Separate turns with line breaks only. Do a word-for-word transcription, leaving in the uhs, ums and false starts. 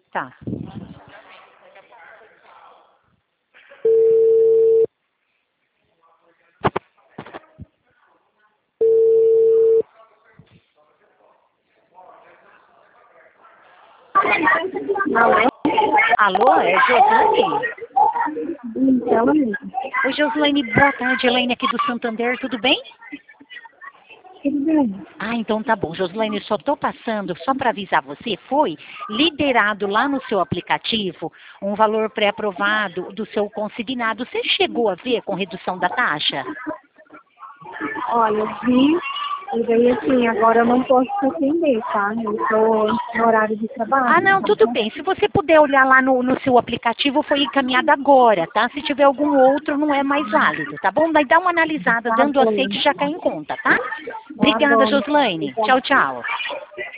Tá.
Alô?
Alô, é Joslaine?
Então,
Oi, Joslaine, boa tarde. Elaine aqui do Santander, tudo bem?
tudo bem.
Ah, então tá bom. Joslaine, só tô passando, só para avisar você, foi liberado lá no seu aplicativo um valor pré-aprovado do seu consignado. Você chegou a ver com redução da taxa?
Olha, eu vi, e daí assim, agora eu não posso te atender, tá? Eu estou no horário de trabalho.
Ah, não,
tá
tudo
bom?
bem. Se você puder olhar lá no, no seu aplicativo, foi encaminhado agora, tá? Se tiver algum outro, não é mais válido, tá bom? Daí dá uma analisada,
Tá
dando
bom.
aceite já cai em conta, tá?
Tá
Obrigada,
bom.
Joslaine. Tchau, tchau.